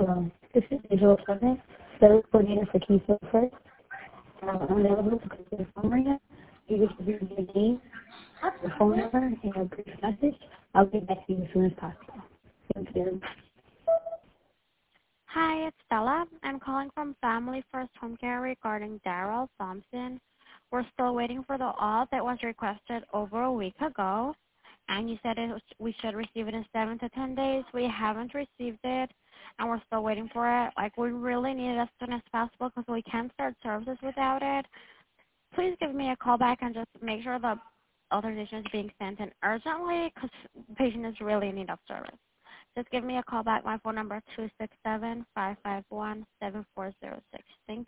This is Angela Pleasant, service coordinator for Keystone First. I'm available to complete the phone right now. You just review your name, your phone number, and a brief message. I'll get back to you as soon as possible. Thank you. Hi, it's Stella. I'm calling from Family First Home Care regarding Daryl Thompson. We're still waiting for the auth that was requested over a week ago, and you said we should receive it in 7 to 10 days. We haven't received it, and we're still waiting for it. Like, we really need it as soon as possible because we can't start services without it. Please give me a call back and just make sure the authorization is being sent in urgently because the patient is really in need of service. Just give me a call back. My phone number is 267-551-7406. Thank you.